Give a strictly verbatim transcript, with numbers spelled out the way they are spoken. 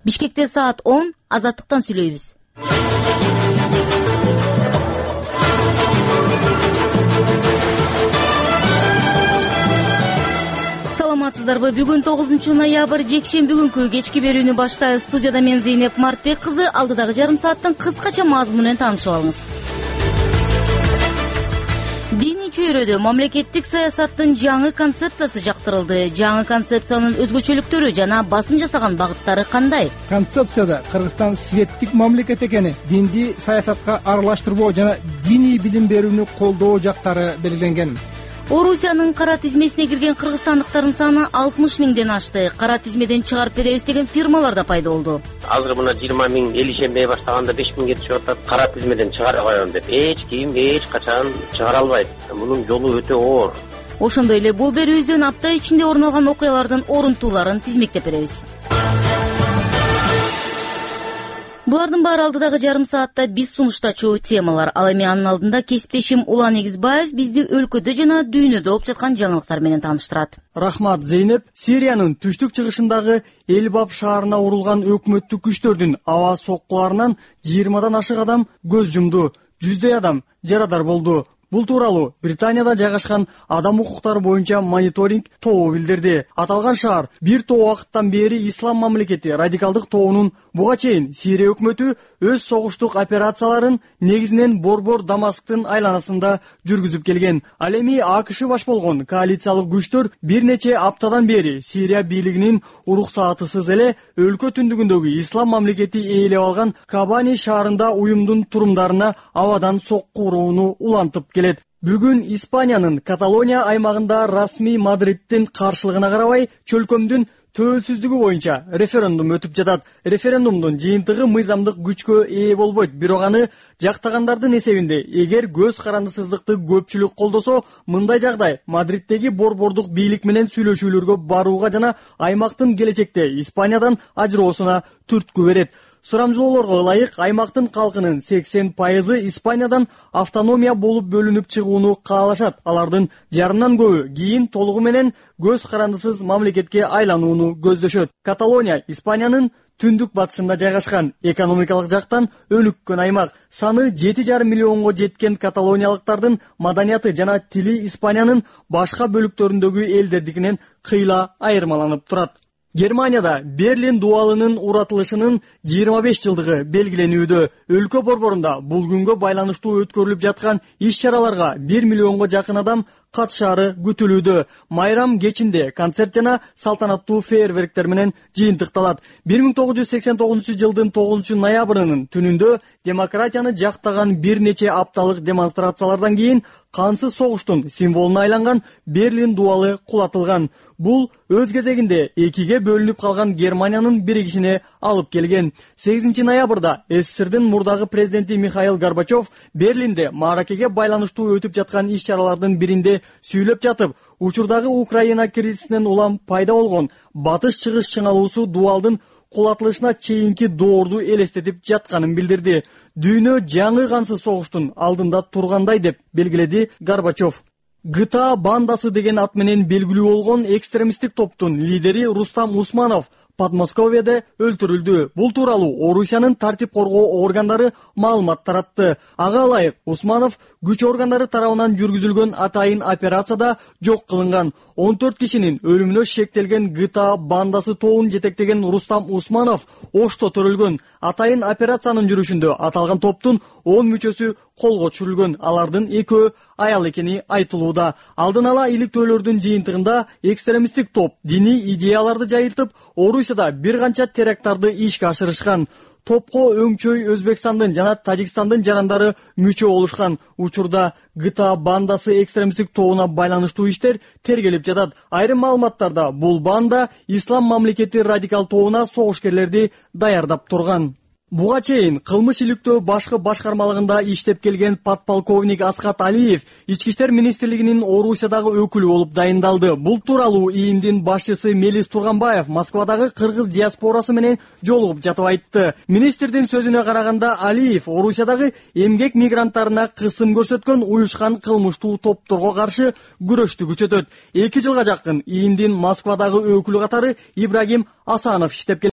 Бишкекте саат он, Азаттыктан сүйлөйбүз. Саламатсыздарбы? Бүгүн тогузунчу ноябрь, жекшемби күнкү кечки берүүнү баштайбыз. Студияда мен Зейнеп Мартбек кызы. Алдыдагы жарым сааттын кыскача мазмунун таанышып алыңыз. Диний чөйрөдө мамлекеттик саясаттын жаңы концепциясы жактырылды. Жаңы концепциянын өзгөчөлүктөрү жана басым жасаган багыттары кандай? Концепцияда Кыргызстан светтик мамлекет экени, динди саясатка аралаштырбоо жана диний билим берүүнү колдоо жактары белгиленген. Орусиянын кара тизмесине кирген кыргызстандыктардын саны алтымыш миңден ашты. Кара тизмеден чыгарып беребиз деген фирмалар да пайда болду. Азыр мына жыйырма миң эл ишенбей баштаганда беш миңге түшүп атат. Кара тизмеден чыгара коем деп эч ким эч качан чыгара албайт. Мунун жолу өтө оор. Ошондой эле бул берүүбүздөн апта ичинде орун алган окуялардын орунтууларын тизмектеп беребиз. Булардын баары алдыдагы жарым саатта биз сунуштачу темалар. Ал эми анын алдында кесиптешим Улан Эгизбаев бизди өлкөдө жана дүйнөдө болуп жаткан жаңылыктар менен тааныштырат. Рахмат, Зейнеп. Сириянын түштүк чыгышындагы Элбап шаарына урулган өкмөттүк күчтөрдүн аба соккуларынан жыйырмадан ашык адам көз жумду. Жүздөй адам жарадар болду. Бул тууралуу Британияда жайгашкан адам укуктары боюнча мониторинг тобу билдирди. Аталган шаар бир топ убакыттан бери ислам мамлекети радикалдык тобунун буга чейин Сирия өкмөтү өз согуштук операцияларын негизинен Борбор Дамасктын айланасында жүргүзүп келген. Ал эми АКШ баш болгон коалициялык күчтөр бир нече аптадан бери Сирия бийлигинин уруксаатысыз эле өлкө түндүгүндөгү ислам мамлекети ээлеп алган Кабани шаарында уюмдун турумдарына абадан сокку урууну улантып келет. Бүгүн Испаниянын Каталония аймагында расмий Мадридтин каршылыгына карабай чөлкөмдүн төөлсүздүгү боюнча референдум өтүп жатат. Референдумдун жыйынтыгы мыйзамдык күчкө ээ болбойт, бирок аны жактагандардын эсебинде. Эгер көз карандысыздыкты көпчүлүк колдосо, мындай жагдай Мадридтеги борбордук бийлик менен сүйлөшүүлөргө барууга жана аймактын келечекте Испаниядан ажыроосуна түрткү берет. Сурамжылоолорго ылайык, аймактын калкынын сексен пайызы Испаниядан автономия болуп бөлүнүп чыгууну каалашат. Алардын жарымдан көбү кийин толугу менен көз карандысыз мамлекетке айланууну көздөшөт. Каталония Испаниянын түндүк батышында жайгашкан, экономикалык жактан өнүккөн аймак. Саны жети жарым миллионго жеткен каталониялыктардын маданияты жана тили Испаниянын башка бөлүктөрүндөгү элдердикинен кыйла айырмаланып турат. Германияда Берлин дуалынын уратылышынын жыйырма беш жылдыгы белгиленүүдө. Өлкө борборунда бул күнгө байланыштуу өткөрүлүп жаткан иш-чараларга бир миллионго жакын адам катышаары күтүлүүдө. Майрам кечинде концерт жана салтанаттуу фейерверктер менен жыйынтыкталат. бир миң тогуз жүз сексен тогузунчу жылдын тогузунчу ноябрынын түнүндө демократияны жактаган бир нече апталык демонстрациялардан кийин кансыз согуштун символуна айланган Берлин дуалы кулатылган. Бул өз кезегинде экиге бөлүнүп калган Германиянын биригишине алып келген. сегизинчи ноябрда СССРдин мурдагы президенти Михаил Горбачев Берлинде мааракеге байланыштуу өтүп жаткан иш-чаралардын биринде сүйлөп жатып, учурдагы Украина кризисинен улам пайда болгон батыш-чыгыш чыңалуусу дуалдын кулатылышына чейинки доорду элестетип жатканын билдирди. Дүйнө жаңы кансыз согуштун алдында тургандай деп белгиледи Горбачев. ГТА бандасы деген ат менен белгилүү болгон экстремисттик топтун лидери Рустам Усманов Подмосковьеде өлтүрүлдү. Бул тууралуу Орусиянын тартип коргоо органдары маалымат таратты. Ага ылайык Усманов күч органдары тарабынан жүргүзүлгөн атайын операцияда жок кылынган. он төрт кишинин өлүмүнө шектелген ГТА бандасы тобун жетектеген Рустам Усманов Ошто төрөлгөн. Атайын операциянын жүрүшүндө аталган топтун он мүчөсү колго түшүрүлгөн. Алардын экөө аял экени айтылууда. Алдын ала иликтөөлөрдүн жыйынтыгында экстремисттик топ диний идеяларды жайылтып, Орусияда бир канча теракттарды ишке ашырышкан. Топко өңчөй Өзбекстандын жана Тажикстандын жарандары мүчө болушкан. Учурда ГТА бандасы экстремисттик тобуна байланыштуу иштер тергелип жатат. Айрым маалыматтарда бул банда Ислам мамлекети радикал тобуна согушкерлерди даярдап турган. Буга чейин кылмыш иликтөө башкы башкармалыгында иштеп келген подполковник Асхат Алиев Ички иштер министрлигинин Орусиядагы өкүлү болуп дайындалды. Бул тууралуу ИИМдин башчысы Мелис Турганбаев Москвадагы кыргыз диаспорасы менен жолугуп жатып айтты. Министрдин сөзүнө караганда, Алиев Орусиядагы эмгек мигранттарына кысым көрсөткөн уюшкан кылмыштуу топторго каршы күрөштү күчөтөт. эки жылга жакын ИИМдин Москвадагы өкүлү катары Ибрагим Асанов иштеп